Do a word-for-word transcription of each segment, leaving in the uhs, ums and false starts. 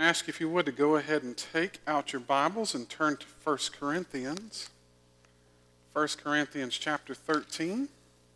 ask if you would to go ahead and take out your Bibles and turn to First Corinthians. First Corinthians chapter thirteen,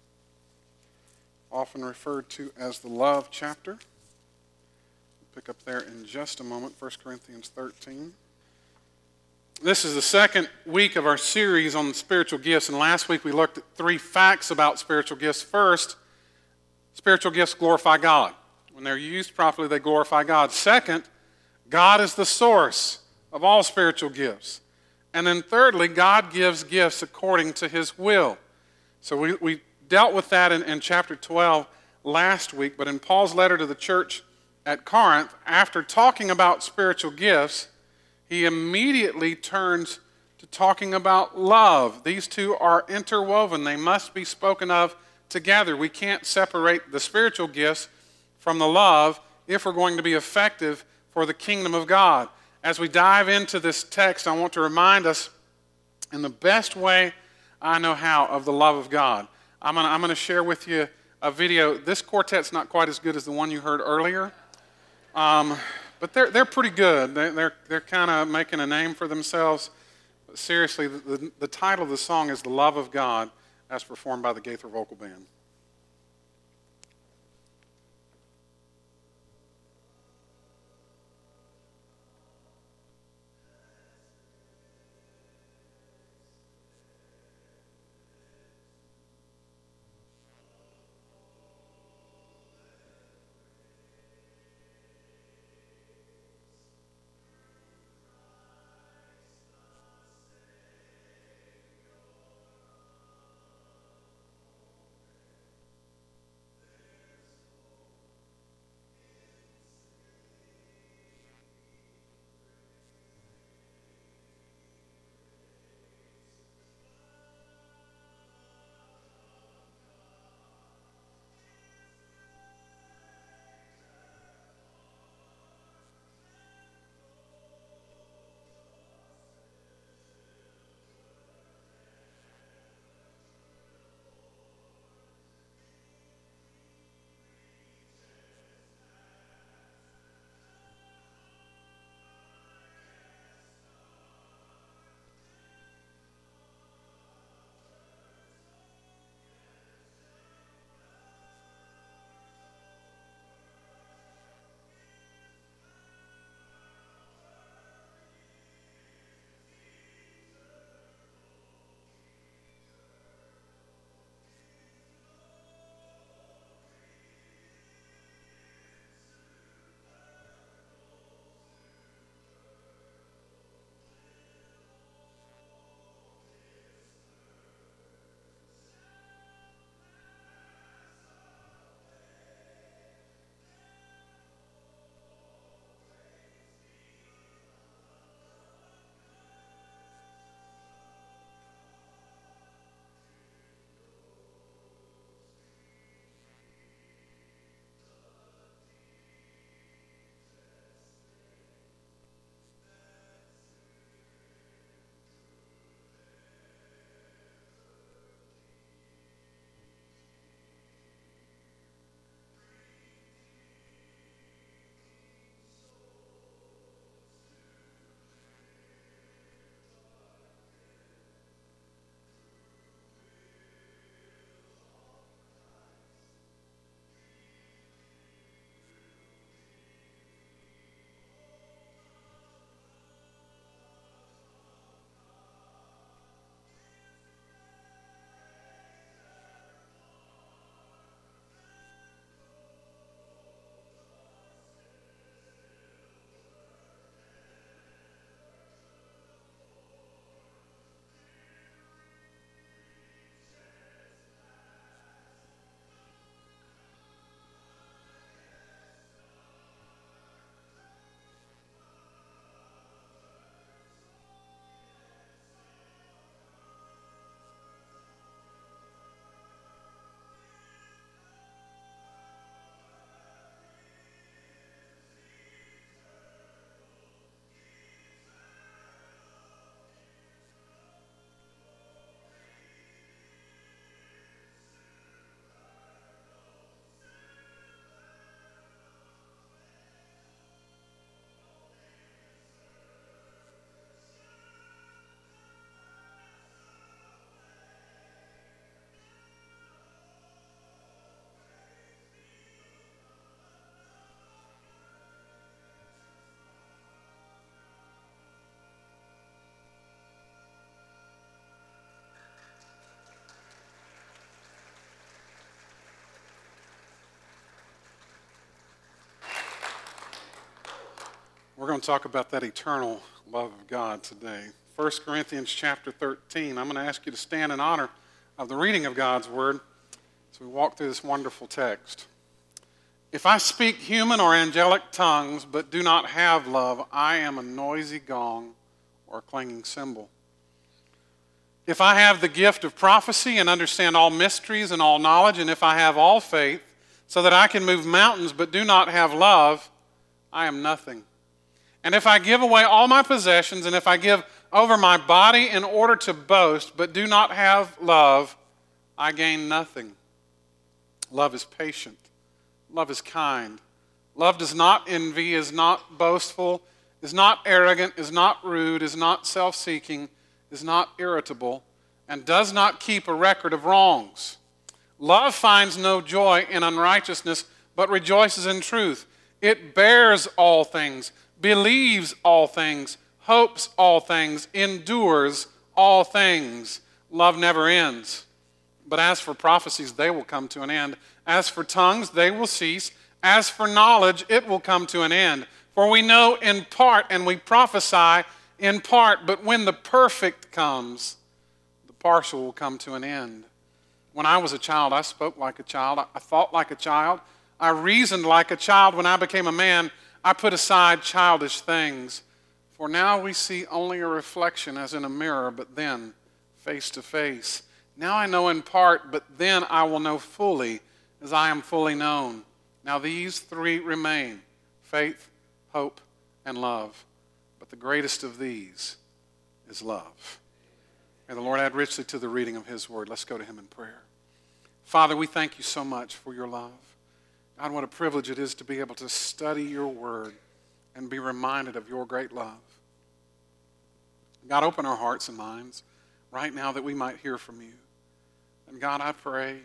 often referred to as the love chapter. We'll pick up there in just a moment, First Corinthians thirteen. This is the second week of our series on the spiritual gifts, and last week we looked at three facts about spiritual gifts. First, spiritual gifts glorify God. When they're used properly, they glorify God. Second, God is the source of all spiritual gifts. And then thirdly, God gives gifts according to his will. So we, we dealt with that in, in chapter twelve last week, but in Paul's letter to the church at Corinth, after talking about spiritual gifts, he immediately turns to talking about love. These two are interwoven. They must be spoken of together. We can't separate the spiritual gifts from the love if we're going to be effective for the kingdom of God. As we dive into this text, I want to remind us in the best way I know how of the love of God. I'm going to, I'm going to share with you a video. This quartet's not quite as good as the one you heard earlier, um, but they're they're pretty good. They, they're they're kind of making a name for themselves. But seriously, the, the, the title of the song is "The Love of God," as performed by the Gaither Vocal Band. We're going to talk about that eternal love of God today. First Corinthians chapter thirteen. I'm going to ask you to stand in honor of the reading of God's word as we walk through this wonderful text. If I speak human or angelic tongues but do not have love, I am a noisy gong or a clanging cymbal. If I have the gift of prophecy and understand all mysteries and all knowledge, and if I have all faith so that I can move mountains but do not have love, I am nothing. And if I give away all my possessions, and if I give over my body in order to boast, but do not have love, I gain nothing. Love is patient. Love is kind. Love does not envy, is not boastful, is not arrogant, is not rude, is not self-seeking, is not irritable, and does not keep a record of wrongs. Love finds no joy in unrighteousness, but rejoices in truth. It bears all things, believes all things, hopes all things, endures all things. Love never ends. But as for prophecies, they will come to an end. As for tongues, they will cease. As for knowledge, it will come to an end. For we know in part and we prophesy in part, but when the perfect comes, the partial will come to an end. When I was a child, I spoke like a child. I thought like a child. I reasoned like a child. When I became a man, I put aside childish things. For now we see only a reflection as in a mirror, but then face to face. Now I know in part, but then I will know fully as I am fully known. Now these three remain: faith, hope, and love. But the greatest of these is love. May the Lord add richly to the reading of his word. Let's go to him in prayer. Father, we thank you so much for your love. God, what a privilege it is to be able to study your word and be reminded of your great love. God, open our hearts and minds right now that we might hear from you. And God, I pray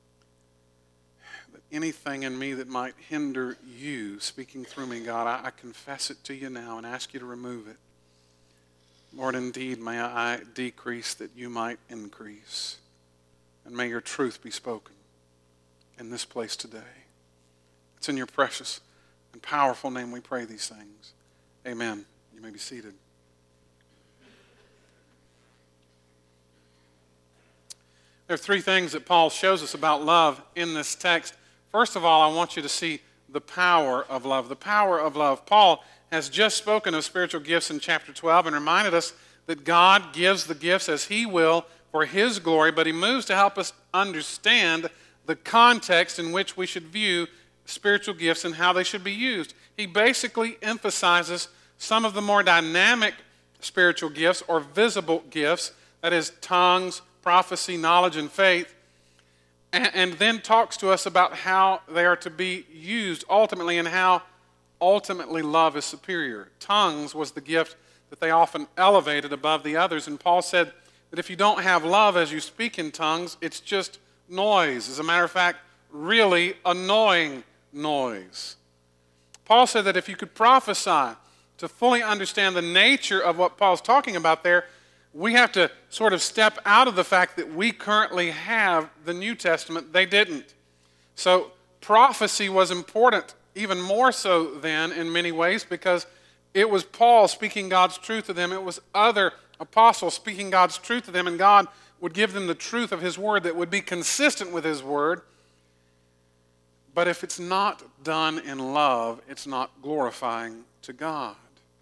that anything in me that might hinder you speaking through me, God, I, I confess it to you now and ask you to remove it. Lord, indeed, may I decrease that you might increase. And may your truth be spoken in this place today. It's in your precious and powerful name we pray these things. Amen. You may be seated. There are three things that Paul shows us about love in this text. First of all, I want you to see the power of love. The power of love. Paul has just spoken of spiritual gifts in chapter twelve and reminded us that God gives the gifts as he will for his glory, but he moves to help us understand the context in which we should view spiritual gifts and how they should be used. He basically emphasizes some of the more dynamic spiritual gifts or visible gifts, that is tongues, prophecy, knowledge, and faith, and, and then talks to us about how they are to be used ultimately and how ultimately love is superior. Tongues was the gift that they often elevated above the others, and Paul said that if you don't have love as you speak in tongues, it's just noise. As a matter of fact, really annoying noise. Paul said that if you could prophesy to fully understand the nature of what Paul's talking about there, we have to sort of step out of the fact that we currently have the New Testament. They didn't. So prophecy was important, even more so then in many ways, because it was Paul speaking God's truth to them. It was other apostles speaking God's truth to them, and God would give them the truth of his word that would be consistent with his word. But if it's not done in love, it's not glorifying to God.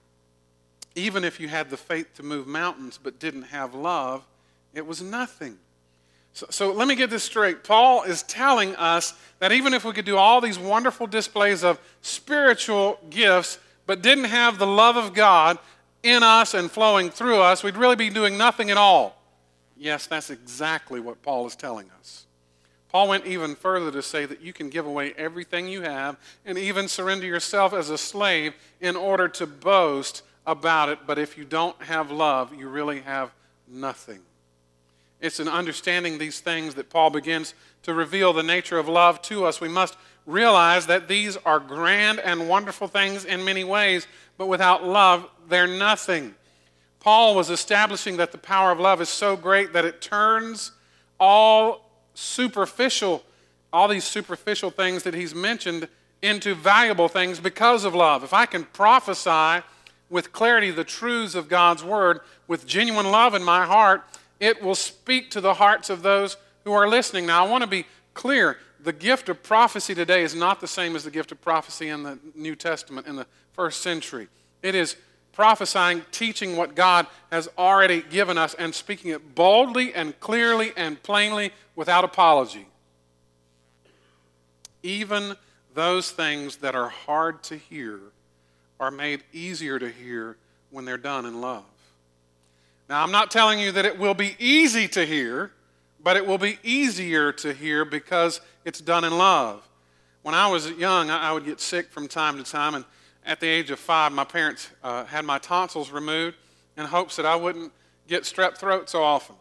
Even if you had the faith to move mountains but didn't have love, it was nothing. So, so let me get this straight. Paul is telling us that even if we could do all these wonderful displays of spiritual gifts but didn't have the love of God in us and flowing through us, we'd really be doing nothing at all. Yes, that's exactly what Paul is telling us. Paul went even further to say that you can give away everything you have and even surrender yourself as a slave in order to boast about it, but if you don't have love, you really have nothing. It's in understanding these things that Paul begins to reveal the nature of love to us. We must realize that these are grand and wonderful things in many ways, but without love, they're nothing. Paul was establishing that the power of love is so great that it turns all superficial, all these superficial things that he's mentioned into valuable things because of love. If I can prophesy with clarity the truths of God's word with genuine love in my heart, it will speak to the hearts of those who are listening. Now, I want to be clear. The gift of prophecy today is not the same as the gift of prophecy in the New Testament in the first century. It is prophesying, teaching what God has already given us and speaking it boldly and clearly and plainly without apology. Even those things that are hard to hear are made easier to hear when they're done in love. Now, I'm not telling you that it will be easy to hear, but it will be easier to hear because it's done in love. When I was young, I would get sick from time to time, and at the age of five, my parents uh, had my tonsils removed in hopes that I wouldn't get strep throat so often.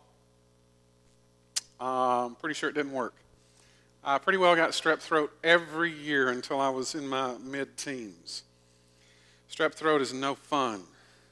Uh, I'm pretty sure it didn't work. I pretty well got strep throat every year until I was in my mid-teens. Strep throat is no fun.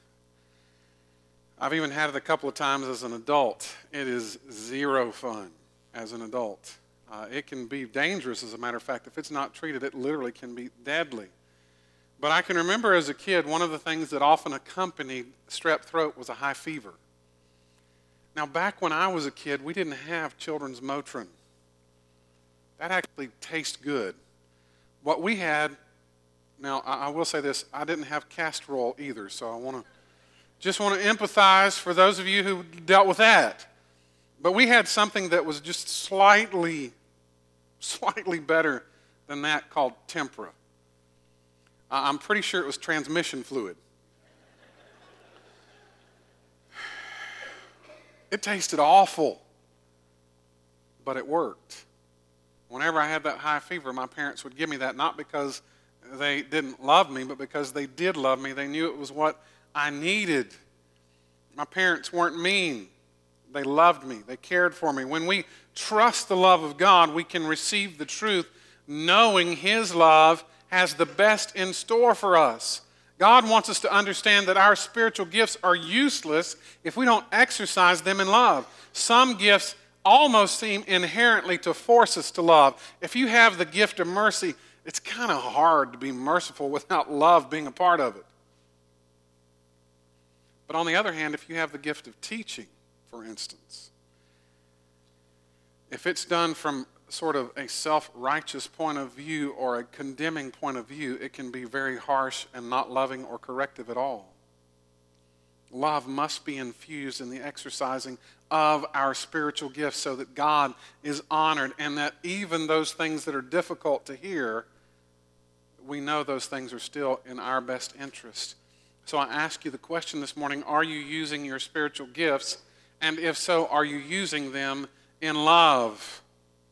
I've even had it a couple of times as an adult. It is zero fun as an adult. Uh, it can be dangerous, as a matter of fact. If it's not treated, it literally can be deadly. But I can remember as a kid, one of the things that often accompanied strep throat was a high fever. Now, back when I was a kid, we didn't have children's Motrin. That actually tastes good. What we had, now I, I will say this, I didn't have castor oil either, so I want to just want to empathize for those of you who dealt with that. But we had something that was just slightly, slightly better than that called Tempra. I'm pretty sure it was transmission fluid. It tasted awful, but it worked. Whenever I had that high fever, my parents would give me that, not because they didn't love me, but because they did love me. They knew it was what I needed. My parents weren't mean. They loved me. They cared for me. When we trust the love of God, we can receive the truth knowing His love has the best in store for us. God wants us to understand that our spiritual gifts are useless if we don't exercise them in love. Some gifts almost seem inherently to force us to love. If you have the gift of mercy, it's kind of hard to be merciful without love being a part of it. But on the other hand, if you have the gift of teaching, for instance, if it's done from sort of a self-righteous point of view or a condemning point of view, it can be very harsh and not loving or corrective at all. Love must be infused in the exercising of our spiritual gifts so that God is honored and that even those things that are difficult to hear, we know those things are still in our best interest. So I ask you the question this morning, are you using your spiritual gifts? And if so, are you using them in love?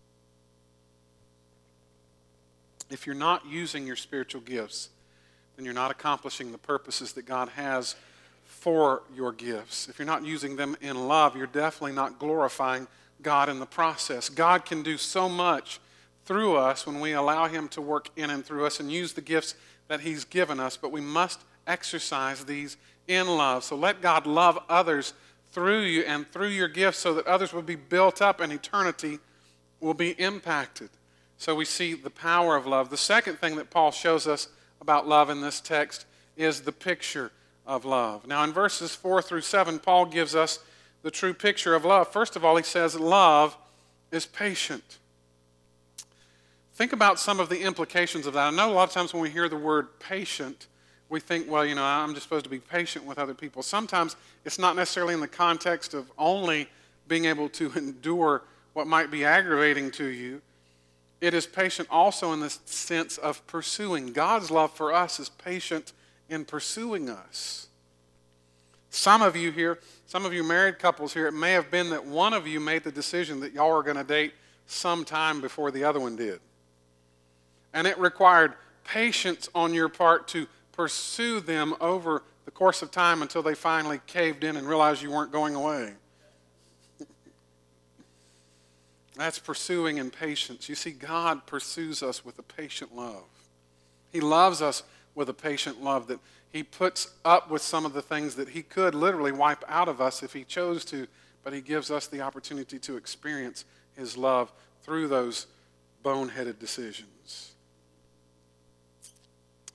If you're not using your spiritual gifts, then you're not accomplishing the purposes that God has for your gifts. If you're not using them in love, you're definitely not glorifying God in the process. God can do so much through us when we allow Him to work in and through us and use the gifts that He's given us, but we must exercise these in love. So let God love others through you and through your gifts so that others will be built up and eternity will be impacted. So we see the power of love. The second thing that Paul shows us about love in this text is the picture of love. Now in verses four through seven, Paul gives us the true picture of love. First of all, he says love is patient. Think about some of the implications of that. I know a lot of times when we hear the word patient, we think, well, you know, I'm just supposed to be patient with other people. Sometimes it's not necessarily in the context of only being able to endure what might be aggravating to you. It is patient also in the sense of pursuing. God's love for us is patient in pursuing us. Some of you here, some of you married couples here, it may have been that one of you made the decision that y'all were going to date sometime before the other one did. And it required patience on your part to pursue them over the course of time until they finally caved in and realized you weren't going away. That's pursuing in patience. You see, God pursues us with a patient love. He loves us with a patient love that He puts up with some of the things that He could literally wipe out of us if He chose to, but He gives us the opportunity to experience His love through those boneheaded decisions.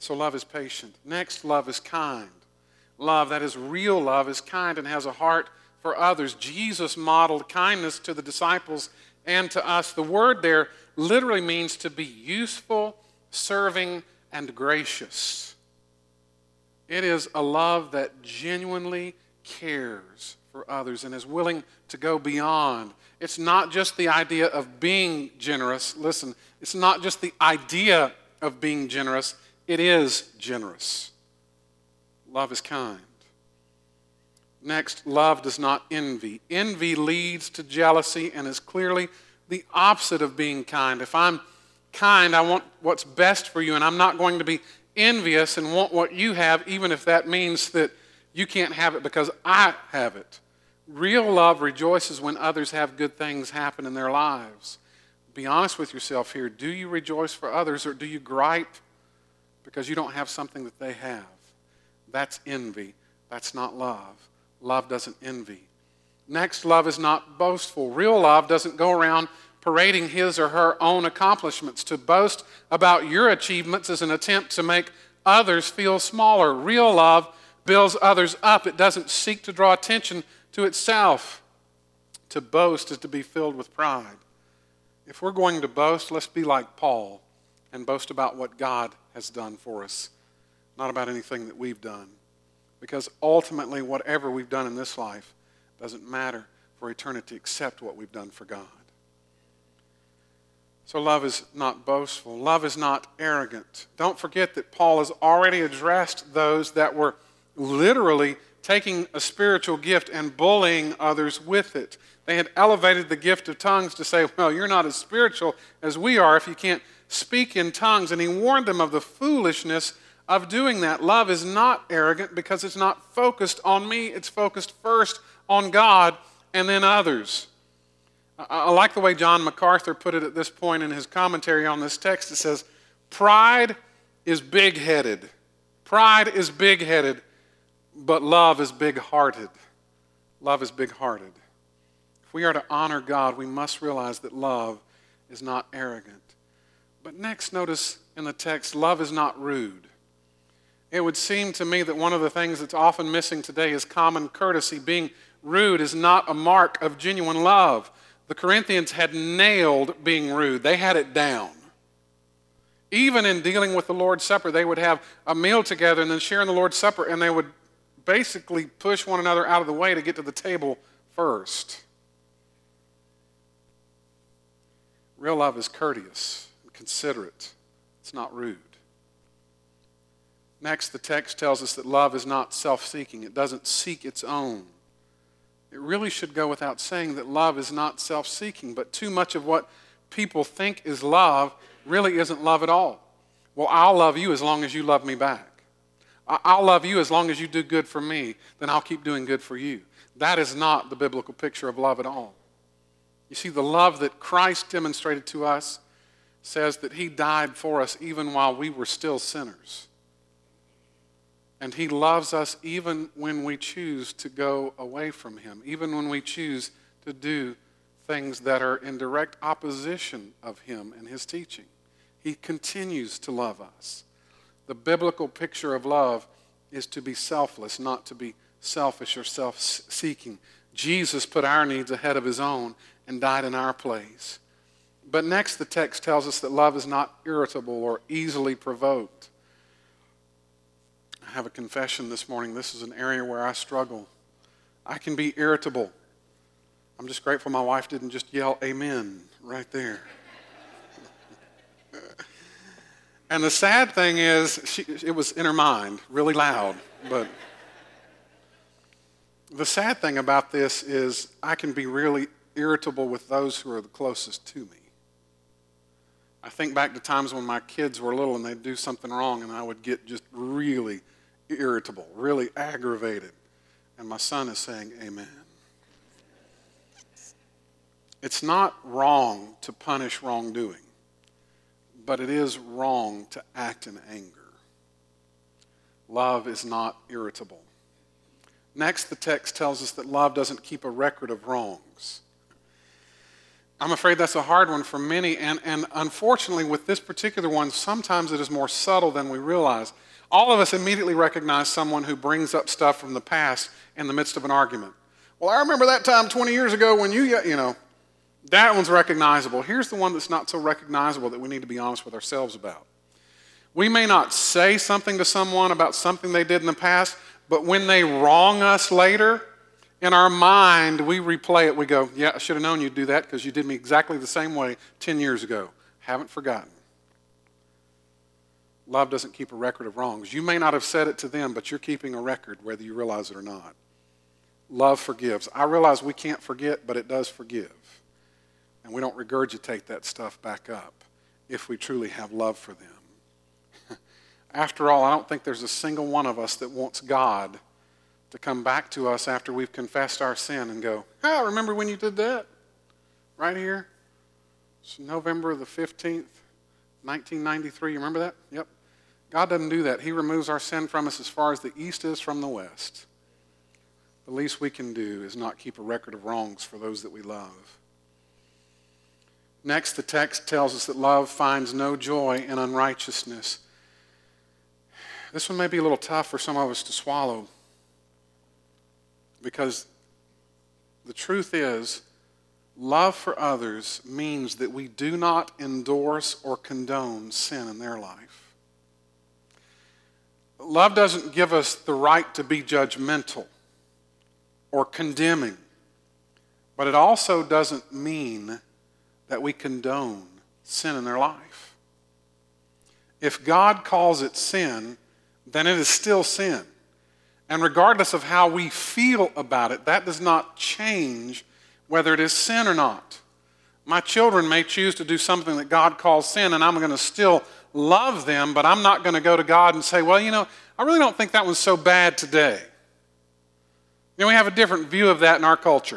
So love is patient. Next, love is kind. Love, that is real love, is kind and has a heart for others. Jesus modeled kindness to the disciples and to us. The word there literally means to be useful, serving, and gracious. It is a love that genuinely cares for others and is willing to go beyond. It's not just the idea of being generous. Listen, it's not just the idea of being generous. It is generous. Love is kind. Next, love does not envy. Envy leads to jealousy and is clearly the opposite of being kind. If I'm kind, I want what's best for you, and I'm not going to be envious and want what you have, even if that means that you can't have it because I have it. Real love rejoices when others have good things happen in their lives. Be honest with yourself here. Do you rejoice for others, or do you gripe because you don't have something that they have? That's envy. That's not love. Love doesn't envy. Next, love is not boastful. Real love doesn't go around parading his or her own accomplishments. To boast about your achievements is an attempt to make others feel smaller. Real love builds others up. It doesn't seek to draw attention to itself. To boast is to be filled with pride. If we're going to boast, let's be like Paul and boast about what God has done for us, not about anything that we've done. Because ultimately, whatever we've done in this life doesn't matter for eternity except what we've done for God. So love is not boastful. Love is not arrogant. Don't forget that Paul has already addressed those that were literally taking a spiritual gift and bullying others with it. They had elevated the gift of tongues to say, well, you're not as spiritual as we are if you can't speak in tongues. And he warned them of the foolishness of doing that. Love is not arrogant because it's not focused on me. It's focused first on God and then others. I, I like the way John MacArthur put it at this point in his commentary on this text. It says, pride is big-headed. Pride is big-headed, but love is big-hearted. Love is big-hearted. If we are to honor God, we must realize that love is not arrogant. But next, notice in the text, love is not rude. It would seem to me that one of the things that's often missing today is common courtesy. Being rude is not a mark of genuine love. The Corinthians had nailed being rude. They had it down. Even in dealing with the Lord's Supper, they would have a meal together and then share in the Lord's Supper, and they would basically push one another out of the way to get to the table first. Real love is courteous and considerate. It's not rude. Next, the text tells us that love is not self-seeking. It doesn't seek its own. It really should go without saying that love is not self-seeking, but too much of what people think is love really isn't love at all. Well, I'll love you as long as you love me back. I'll love you as long as you do good for me, then I'll keep doing good for you. That is not the biblical picture of love at all. You see, the love that Christ demonstrated to us says that he died for us even while we were still sinners. And he loves us even when we choose to go away from him, even when we choose to do things that are in direct opposition of him and his teaching. He continues to love us. The biblical picture of love is to be selfless, not to be selfish or self-seeking. Jesus put our needs ahead of his own and died in our place. But next, the text tells us that love is not irritable or easily provoked. I have a confession this morning. This is an area where I struggle. I can be irritable. I'm just grateful my wife didn't just yell amen right there. And the sad thing is, she, it was in her mind, really loud. But the sad thing about this is I can be really irritable with those who are the closest to me. I think back to times when my kids were little and they'd do something wrong and I would get just really irritable, really aggravated. And my son is saying amen. It's not wrong to punish wrongdoing, but it is wrong to act in anger. Love is not irritable. Next, the text tells us that love doesn't keep a record of wrongs. I'm afraid that's a hard one for many, and, and unfortunately with this particular one, sometimes it is more subtle than we realize. All of us immediately recognize someone who brings up stuff from the past in the midst of an argument. Well, I remember that time twenty years ago when you, you know, that one's recognizable. Here's the one that's not so recognizable that we need to be honest with ourselves about. We may not say something to someone about something they did in the past, but when they wrong us later, in our mind, we replay it. We go, yeah, I should have known you'd do that because you did me exactly the same way ten years ago. Haven't forgotten. Love doesn't keep a record of wrongs. You may not have said it to them, but you're keeping a record whether you realize it or not. Love forgives. I realize we can't forget, but it does forgive. And we don't regurgitate that stuff back up if we truly have love for them. After all, I don't think there's a single one of us that wants God to come back to us after we've confessed our sin and go, oh, remember when you did that? Right here? It's November the fifteenth, nineteen ninety-three. You remember that? Yep. God doesn't do that. He removes our sin from us as far as the east is from the west. The least we can do is not keep a record of wrongs for those that we love. Next, the text tells us that love finds no joy in unrighteousness. This one may be a little tough for some of us to swallow because the truth is, love for others means that we do not endorse or condone sin in their life. Love doesn't give us the right to be judgmental or condemning, but it also doesn't mean that we condone sin in their life. If God calls it sin, then it is still sin. And regardless of how we feel about it, that does not change whether it is sin or not. My children may choose to do something that God calls sin, and I'm going to still love them, but I'm not going to go to God and say, well, you know, I really don't think that one's so bad today. You know, we have a different view of that in our culture.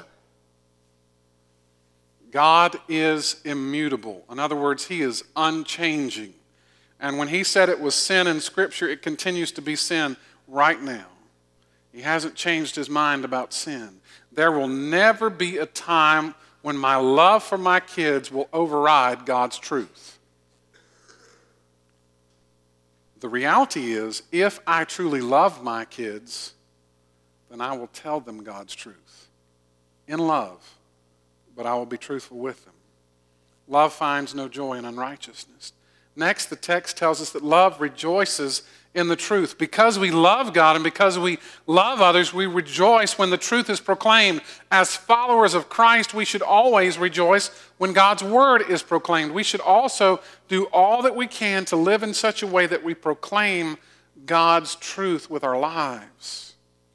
God is immutable. In other words, he is unchanging. And when he said it was sin in Scripture, it continues to be sin right now. He hasn't changed his mind about sin. There will never be a time when my love for my kids will override God's truth. The reality is, if I truly love my kids, then I will tell them God's truth in love, but I will be truthful with them. Love finds no joy in unrighteousness. Next, the text tells us that love rejoices in the truth. Because we love God and because we love others, we rejoice when the truth is proclaimed. As followers of Christ, we should always rejoice when God's word is proclaimed. We should also do all that we can to live in such a way that we proclaim God's truth with our lives.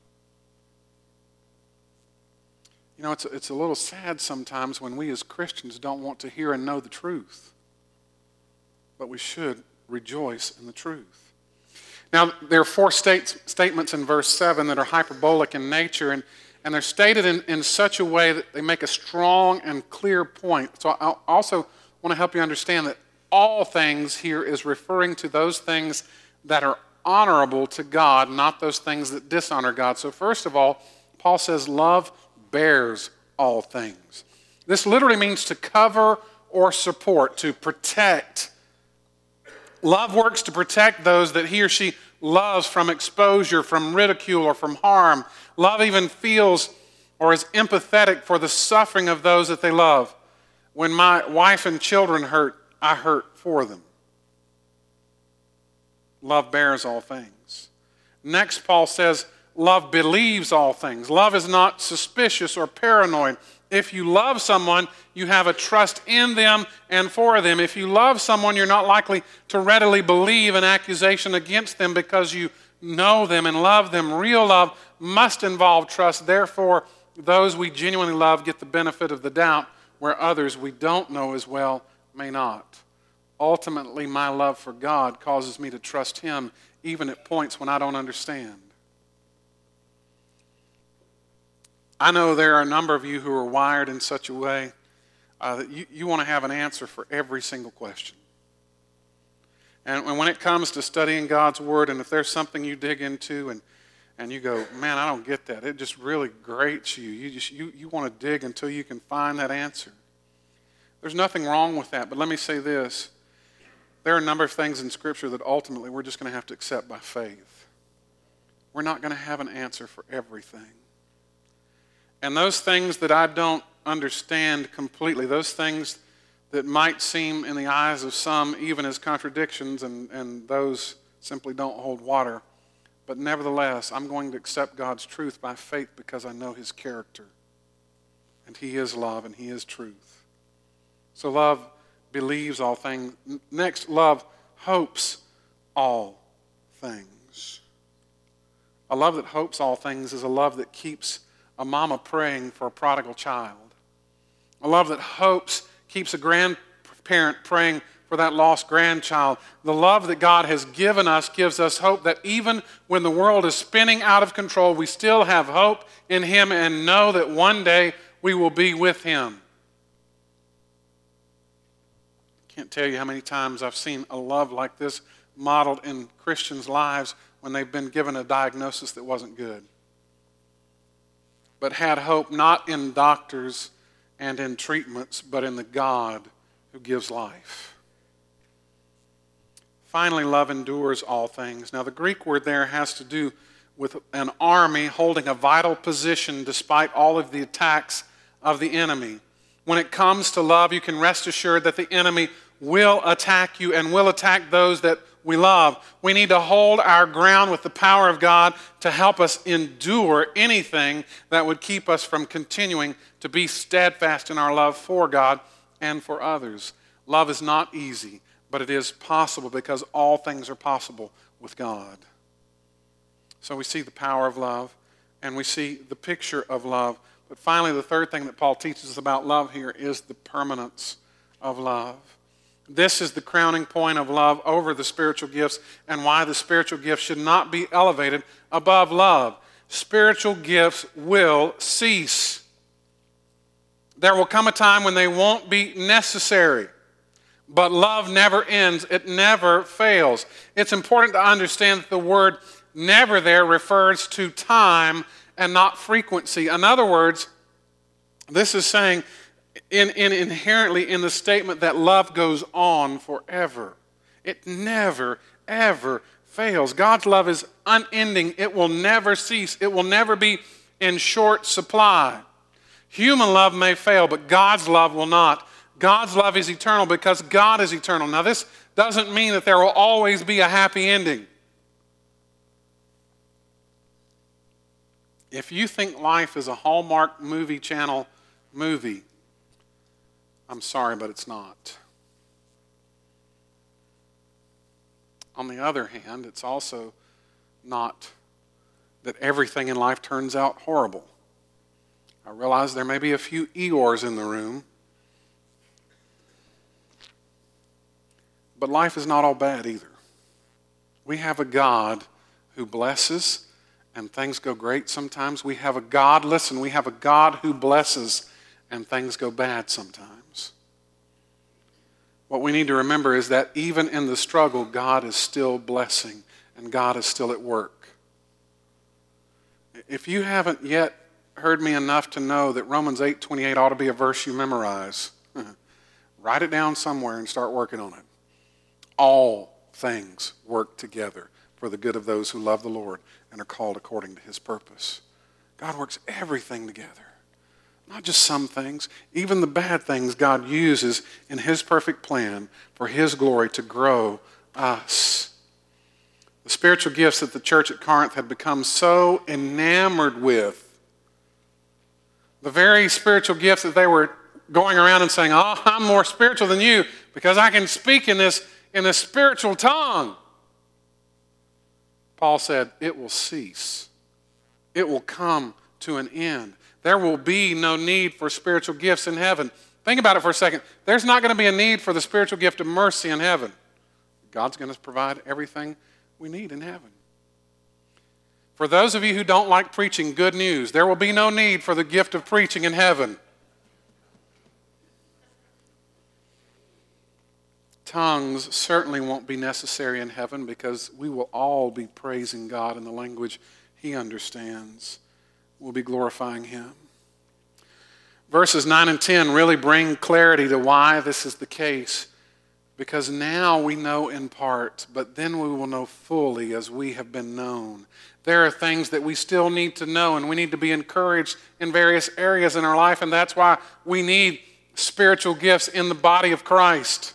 You know, it's a, it's a little sad sometimes when we as Christians don't want to hear and know the truth. But we should rejoice in the truth. Now, there are four state, statements in verse seven that are hyperbolic in nature, and, and they're stated in, in such a way that they make a strong and clear point. So I also want to help you understand that all things here is referring to those things that are honorable to God, not those things that dishonor God. So first of all, Paul says love bears all things. This literally means to cover or support, to protect. Love works to protect those that he or she loves from exposure, from ridicule, or from harm. Love even feels or is empathetic for the suffering of those that they love. When my wife and children hurt, I hurt for them. Love bears all things. Next, Paul says, love believes all things. Love is not suspicious or paranoid. If you love someone, you have a trust in them and for them. If you love someone, you're not likely to readily believe an accusation against them because you know them and love them. Real love must involve trust. Therefore, those we genuinely love get the benefit of the doubt, where others we don't know as well may not. Ultimately, my love for God causes me to trust him even at points when I don't understand. I know there are a number of you who are wired in such a way uh, that you, you want to have an answer for every single question. And, and when it comes to studying God's Word, and if there's something you dig into and, and you go, man, I don't get that. It just really grates you. You, just, you, you want to dig until you can find that answer. There's nothing wrong with that, but let me say this. There are a number of things in Scripture that ultimately we're just going to have to accept by faith. We're not going to have an answer for everything. And those things that I don't understand completely, those things that might seem in the eyes of some even as contradictions, and, and those simply don't hold water, but nevertheless, I'm going to accept God's truth by faith because I know His character. And He is love and He is truth. So love believes all things. Next, love hopes all things. A love that hopes all things is a love that keeps a mama praying for a prodigal child. A love that hopes keeps a grandparent praying for that lost grandchild. The love that God has given us gives us hope that even when the world is spinning out of control, we still have hope in Him and know that one day we will be with Him. Can't tell you how many times I've seen a love like this modeled in Christians' lives when they've been given a diagnosis that wasn't good, but had hope not in doctors and in treatments, but in the God who gives life. Finally, love endures all things. Now, the Greek word there has to do with an army holding a vital position despite all of the attacks of the enemy. When it comes to love, you can rest assured that the enemy will attack you and will attack those that we love. We need to hold our ground with the power of God to help us endure anything that would keep us from continuing to be steadfast in our love for God and for others. Love is not easy, but it is possible because all things are possible with God. So we see the power of love and we see the picture of love. But finally, the third thing that Paul teaches us about love here is the permanence of love. This is the crowning point of love over the spiritual gifts and why the spiritual gifts should not be elevated above love. Spiritual gifts will cease. There will come a time when they won't be necessary. But love never ends. It never fails. It's important to understand that the word never there refers to time and not frequency. In other words, this is saying in, in inherently in the statement that love goes on forever. It never, ever fails. God's love is unending. It will never cease. It will never be in short supply. Human love may fail, but God's love will not. God's love is eternal because God is eternal. Now, this doesn't mean that there will always be a happy ending. If you think life is a Hallmark movie channel movie, I'm sorry, but it's not. On the other hand, it's also not that everything in life turns out horrible. I realize there may be a few Eeyores in the room, but life is not all bad either. We have a God who blesses, and things go great sometimes. We have a God, listen, we have a God who blesses, and things go bad sometimes. What we need to remember is that even in the struggle, God is still blessing, and God is still at work. If you haven't yet heard me enough to know that Romans eight twenty-eight ought to be a verse you memorize, write it down somewhere and start working on it. All things work together for the good of those who love the Lord and are called according to His purpose. God works everything together. Not just some things. Even the bad things God uses in His perfect plan for His glory to grow us. The spiritual gifts that the church at Corinth had become so enamored with, the very spiritual gifts that they were going around and saying, oh, I'm more spiritual than you because I can speak in this, in this spiritual tongue. Paul said, it will cease. It will come to an end. There will be no need for spiritual gifts in heaven. Think about it for a second. There's not going to be a need for the spiritual gift of mercy in heaven. God's going to provide everything we need in heaven. For those of you who don't like preaching good news, there will be no need for the gift of preaching in heaven. Tongues certainly won't be necessary in heaven because we will all be praising God in the language He understands. We'll be glorifying Him. Verses nine and ten really bring clarity to why this is the case. Because now we know in part, but then we will know fully as we have been known. There are things that we still need to know, and we need to be encouraged in various areas in our life, and that's why we need spiritual gifts in the body of Christ.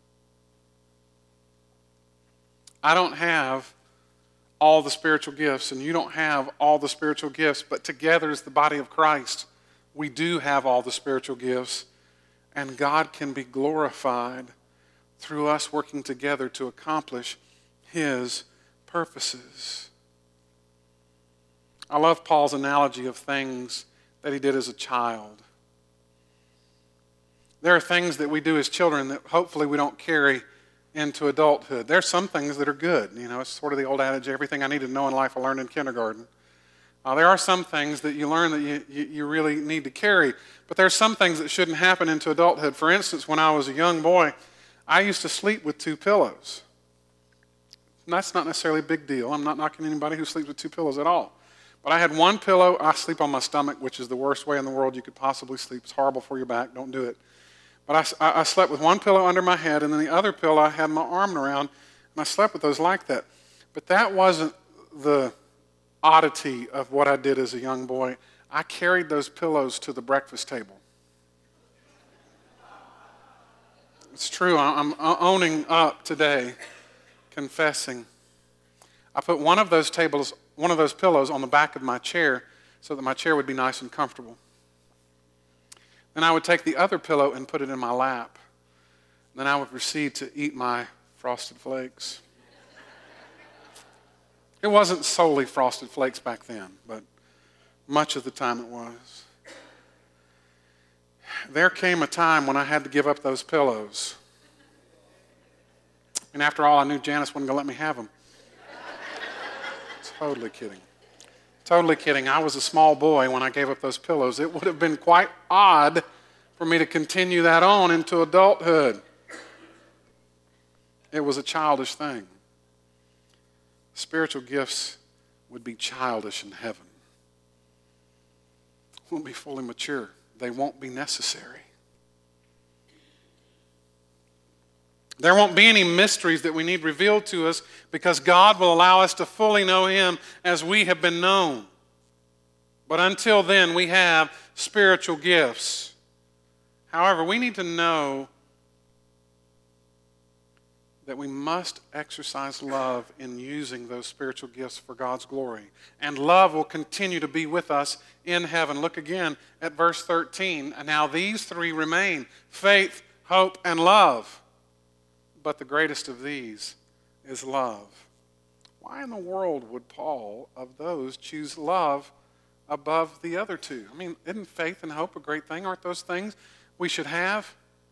I don't have all the spiritual gifts, and you don't have all the spiritual gifts, but together as the body of Christ, we do have all the spiritual gifts, and God can be glorified through us working together to accomplish His purposes. I love Paul's analogy of things that he did as a child. There are things that we do as children that hopefully we don't carry into adulthood. There are some things that are good. You know, it's sort of the old adage, everything I need to know in life I learned in kindergarten. Uh, there are some things that you learn that you, you, you really need to carry, but there are some things that shouldn't happen into adulthood. For instance, when I was a young boy, I used to sleep with two pillows. And that's not necessarily a big deal. I'm not knocking anybody who sleeps with two pillows at all. But I had one pillow. I sleep on my stomach, which is the worst way in the world you could possibly sleep. It's horrible for your back. Don't do it. But I, I slept with one pillow under my head, and then the other pillow I had my arm around, and I slept with those like that. But that wasn't the oddity of what I did as a young boy. I carried those pillows to the breakfast table. It's true. I'm owning up today, confessing. I put one of those tables, one of those pillows on the back of my chair so that my chair would be nice and comfortable. Then I would take the other pillow and put it in my lap. Then I would proceed to eat my Frosted Flakes. It wasn't solely Frosted Flakes back then, but much of the time it was. There came a time when I had to give up those pillows. And after all, I knew Janice wasn't going to let me have them. Totally kidding. Totally kidding. I was a small boy when I gave up those pillows. It would have been quite odd for me to continue that on into adulthood. It was a childish thing. Spiritual gifts would be childish in heaven. Won't be fully mature. They won't be necessary. There won't be any mysteries that we need revealed to us because God will allow us to fully know Him as we have been known. But until then, we have spiritual gifts. However, we need to know that we must exercise love in using those spiritual gifts for God's glory. And love will continue to be with us in heaven. Look again at verse thirteen. And now these three remain: faith, hope, and love. But the greatest of these is love. Why in the world would Paul, of those, choose love above the other two? I mean, isn't faith and hope a great thing? Aren't those things we should have?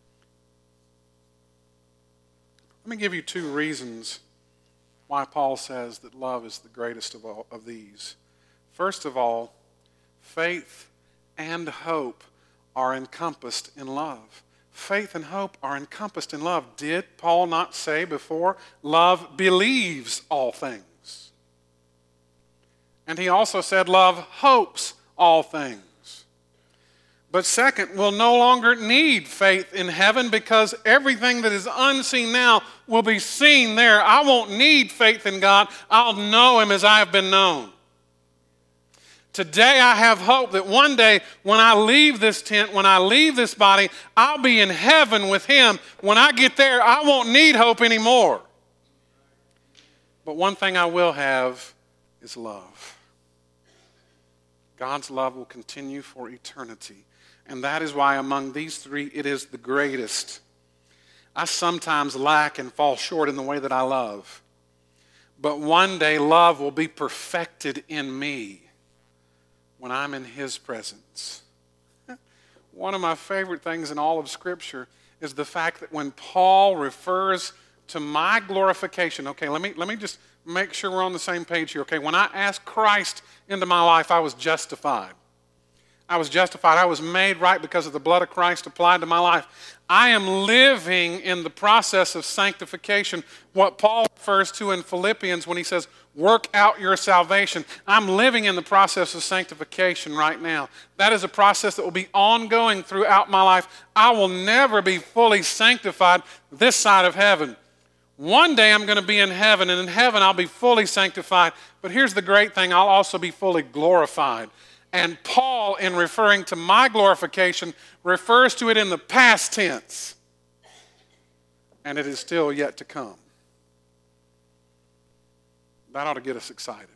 Let me give you two reasons why Paul says that love is the greatest of all of these. First of all, faith and hope are encompassed in love. Faith and hope are encompassed in love. Did Paul not say before, love believes all things? And he also said love hopes all things. But second, we'll no longer need faith in heaven because everything that is unseen now will be seen there. I won't need faith in God. I'll know Him as I have been known. Today I have hope that one day when I leave this tent, when I leave this body, I'll be in heaven with Him. When I get there, I won't need hope anymore. But one thing I will have is love. God's love will continue for eternity. And that is why among these three, it is the greatest. I sometimes lack and fall short in the way that I love. But one day love will be perfected in me when I'm in His presence. One of my favorite things in all of Scripture is the fact that when Paul refers to my glorification, okay, let me, let me just make sure we're on the same page here. Okay, when I asked Christ into my life, I was justified. I was justified. I was made right because of the blood of Christ applied to my life. I am living in the process of sanctification, what Paul refers to in Philippians when he says, work out your salvation. I'm living in the process of sanctification right now. That is a process that will be ongoing throughout my life. I will never be fully sanctified this side of heaven. One day I'm going to be in heaven, and in heaven I'll be fully sanctified. But here's the great thing, I'll also be fully glorified. And Paul, in referring to my glorification, refers to it in the past tense. And it is still yet to come. That ought to get us excited.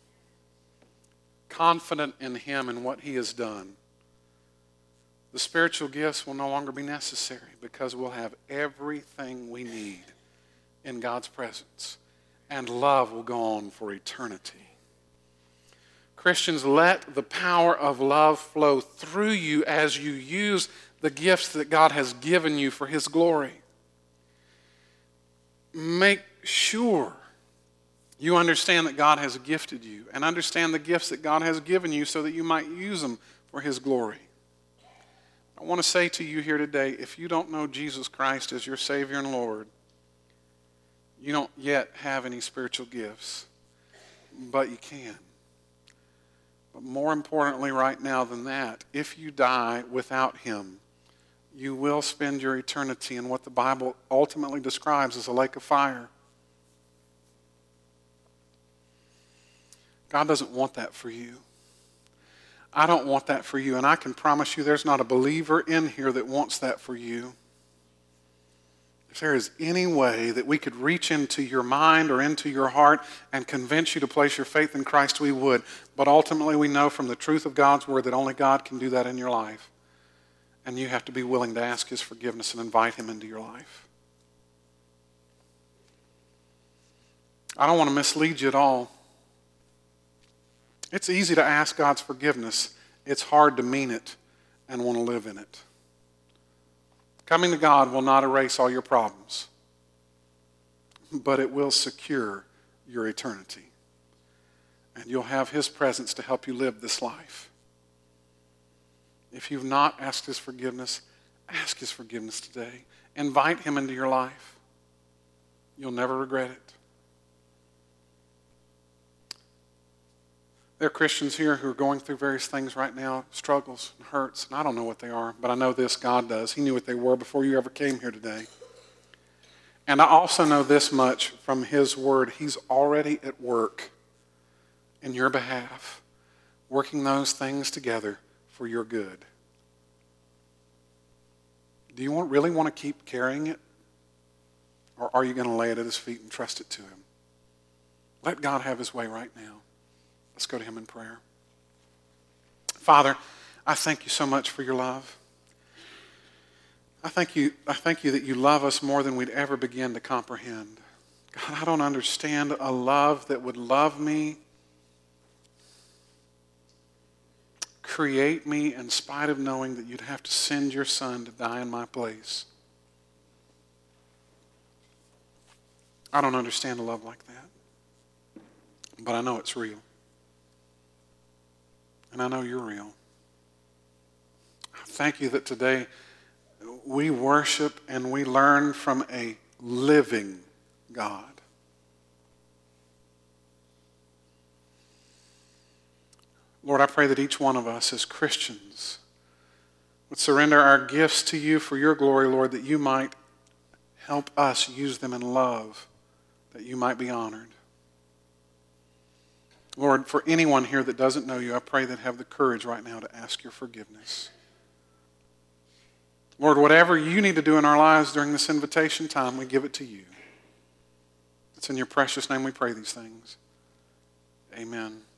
Confident in him and what he has done. The spiritual gifts will no longer be necessary because we'll have everything we need in God's presence. And love will go on for eternity. Christians, let the power of love flow through you as you use the gifts that God has given you for his glory. Make sure you understand that God has gifted you and understand the gifts that God has given you so that you might use them for his glory. I want to say to you here today, if you don't know Jesus Christ as your Savior and Lord, you don't yet have any spiritual gifts, but you can. But more importantly right now than that, if you die without him, you will spend your eternity in what the Bible ultimately describes as a lake of fire. God doesn't want that for you. I don't want that for you, and I can promise you there's not a believer in here that wants that for you. If there is any way that we could reach into your mind or into your heart and convince you to place your faith in Christ, we would. But ultimately we know from the truth of God's word that only God can do that in your life. And you have to be willing to ask his forgiveness and invite him into your life. I don't want to mislead you at all. It's easy to ask God's forgiveness. It's hard to mean it and want to live in it. Coming to God will not erase all your problems, but it will secure your eternity. And you'll have his presence to help you live this life. If you've not asked his forgiveness, ask his forgiveness today. Invite him into your life. You'll never regret it. There are Christians here who are going through various things right now, struggles and hurts, and I don't know what they are, but I know this, God does. He knew what they were before you ever came here today. And I also know this much from his word. He's already at work in your behalf, working those things together for your good. Do you want, really want to keep carrying it? Or are you going to lay it at his feet and trust it to him? Let God have his way right now. Let's go to him in prayer. Father, I thank you so much for your love. I thank you, I thank you that you love us more than we'd ever begin to comprehend. God, I don't understand a love that would love me, create me in spite of knowing that you'd have to send your son to die in my place. I don't understand a love like that, but I know it's real. And I know you're real. Thank you that today we worship and we learn from a living God. Lord, I pray that each one of us as Christians would surrender our gifts to you for your glory, Lord, that you might help us use them in love, that you might be honored. Lord, for anyone here that doesn't know you, I pray that have the courage right now to ask your forgiveness. Lord, whatever you need to do in our lives during this invitation time, we give it to you. It's in your precious name we pray these things. Amen.